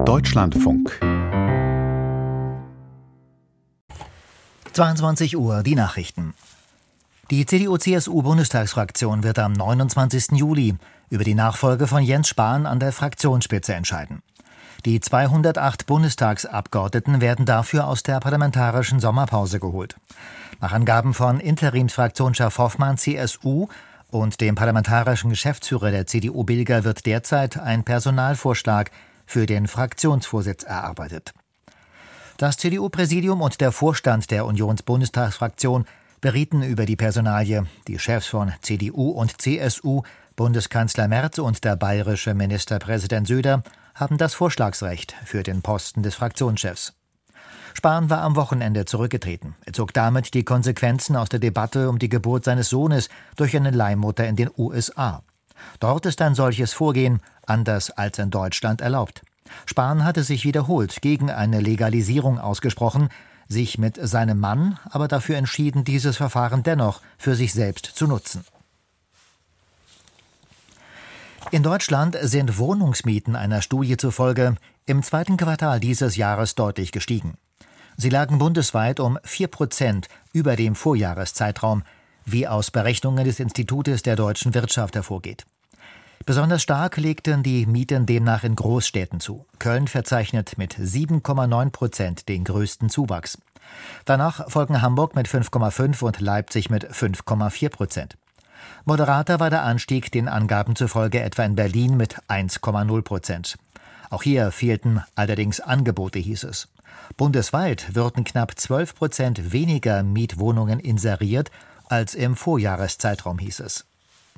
Deutschlandfunk. 22 Uhr, die Nachrichten. Die CDU-CSU-Bundestagsfraktion wird am 29. Juli über die Nachfolge von Jens Spahn an der Fraktionsspitze entscheiden. Die 208 Bundestagsabgeordneten werden dafür aus der parlamentarischen Sommerpause geholt. Nach Angaben von Interimsfraktionschef Hoffmann CSU und dem parlamentarischen Geschäftsführer der CDU Bilger wird derzeit ein Personalvorschlag für den Fraktionsvorsitz erarbeitet. Das CDU-Präsidium und der Vorstand der Unionsbundestagsfraktion berieten über die Personalie. Die Chefs von CDU und CSU, Bundeskanzler Merz und der bayerische Ministerpräsident Söder, haben das Vorschlagsrecht für den Posten des Fraktionschefs. Spahn war am Wochenende zurückgetreten. Er zog damit die Konsequenzen aus der Debatte um die Geburt seines Sohnes durch eine Leihmutter in den USA. Dort ist ein solches Vorgehen anders als in Deutschland erlaubt. Spahn hatte sich wiederholt gegen eine Legalisierung ausgesprochen, sich mit seinem Mann aber dafür entschieden, dieses Verfahren dennoch für sich selbst zu nutzen. In Deutschland sind Wohnungsmieten einer Studie zufolge im zweiten Quartal dieses Jahres deutlich gestiegen. Sie lagen bundesweit um 4% über dem Vorjahreszeitraum, wie aus Berechnungen des Institutes der deutschen Wirtschaft hervorgeht. Besonders stark legten die Mieten demnach in Großstädten zu. Köln verzeichnet mit 7,9% den größten Zuwachs. Danach folgen Hamburg mit 5,5% und Leipzig mit 5,4%. Moderater war der Anstieg den Angaben zufolge etwa in Berlin mit 1,0%. Auch hier fehlten allerdings Angebote, hieß es. Bundesweit würden knapp 12% weniger Mietwohnungen inseriert als im Vorjahreszeitraum, hieß es.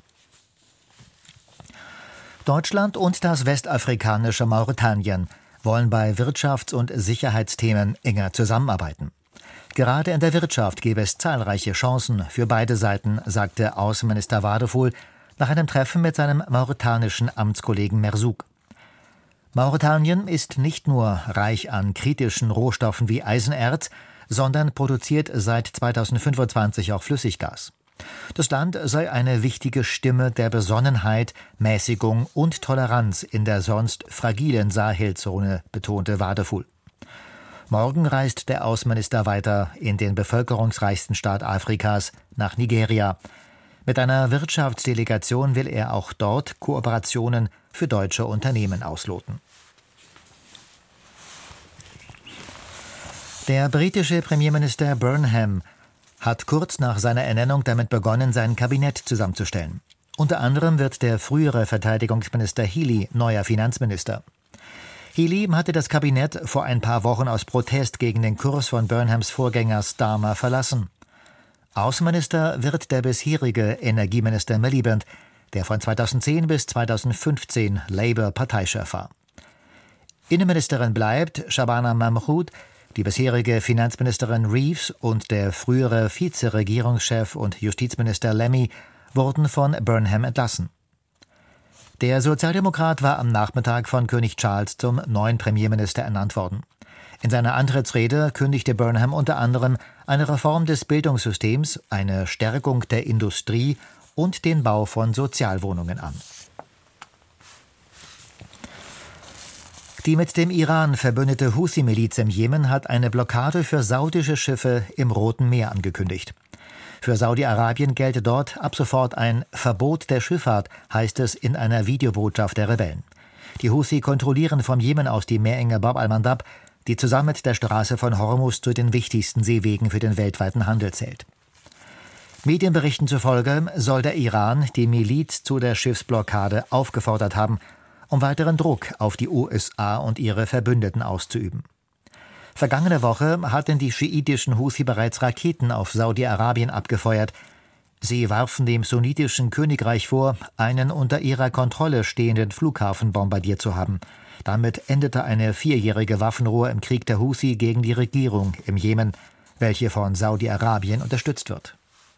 Deutschland und das westafrikanische Mauretanien wollen bei Wirtschafts- und Sicherheitsthemen enger zusammenarbeiten. Gerade in der Wirtschaft gäbe es zahlreiche Chancen für beide Seiten, sagte Außenminister Wadefuhl nach einem Treffen mit seinem mauretanischen Amtskollegen Merzouk. Mauretanien ist nicht nur reich an kritischen Rohstoffen wie Eisenerz, sondern produziert seit 2025 auch Flüssiggas. Das Land sei eine wichtige Stimme der Besonnenheit, Mäßigung und Toleranz in der sonst fragilen Sahelzone, betonte Wadefuhl. Morgen reist der Außenminister weiter in den bevölkerungsreichsten Staat Afrikas, nach Nigeria. Mit einer Wirtschaftsdelegation will er auch dort Kooperationen für deutsche Unternehmen ausloten. Der britische Premierminister Burnham hat kurz nach seiner Ernennung damit begonnen, sein Kabinett zusammenzustellen. Unter anderem wird der frühere Verteidigungsminister Healey neuer Finanzminister. Healey hatte das Kabinett vor ein paar Wochen aus Protest gegen den Kurs von Burnhams Vorgänger Starmer verlassen. Außenminister wird der bisherige Energieminister Miliband, der von 2010 bis 2015 Labour-Parteichef war. Innenministerin bleibt Shabana Mahmood, die bisherige Finanzministerin Reeves und der frühere Vizeregierungschef und Justizminister Lemmy wurden von Burnham entlassen. Der Sozialdemokrat war am Nachmittag von König Charles zum neuen Premierminister ernannt worden. In seiner Antrittsrede kündigte Burnham unter anderem eine Reform des Bildungssystems, eine Stärkung der Industrie und den Bau von Sozialwohnungen an. Die mit dem Iran verbündete Houthi-Miliz im Jemen hat eine Blockade für saudische Schiffe im Roten Meer angekündigt. Für Saudi-Arabien gelte dort ab sofort ein Verbot der Schifffahrt, heißt es in einer Videobotschaft der Rebellen. Die Houthi kontrollieren vom Jemen aus die Meerenge Bab al-Mandab, die zusammen mit der Straße von Hormuz zu den wichtigsten Seewegen für den weltweiten Handel zählt. Medienberichten zufolge soll der Iran die Miliz zu der Schiffsblockade aufgefordert haben, um weiteren Druck auf die USA und ihre Verbündeten auszuüben. Vergangene Woche hatten die schiitischen Houthi bereits Raketen auf Saudi-Arabien abgefeuert. Sie warfen dem sunnitischen Königreich vor, einen unter ihrer Kontrolle stehenden Flughafen bombardiert zu haben. Damit endete eine 4-jährige Waffenruhe im Krieg der Houthi gegen die Regierung im Jemen, welche von Saudi-Arabien unterstützt wird.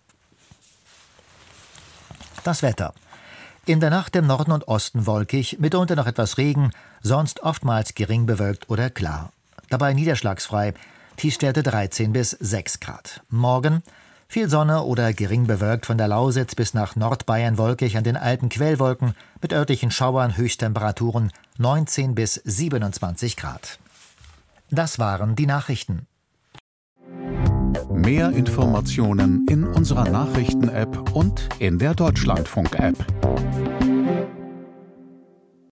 Das Wetter. In der Nacht im Norden und Osten wolkig, mitunter noch etwas Regen, sonst oftmals gering bewölkt oder klar. Dabei niederschlagsfrei, Tiefstwerte 13 bis 6 Grad. Morgen Viel Sonne oder gering bewölkt von der Lausitz bis nach Nordbayern wolkig an den alten Quellwolken mit örtlichen Schauern, Höchsttemperaturen 19 bis 27 Grad. Das waren die Nachrichten. Mehr Informationen in unserer Nachrichten-App und in der Deutschlandfunk-App.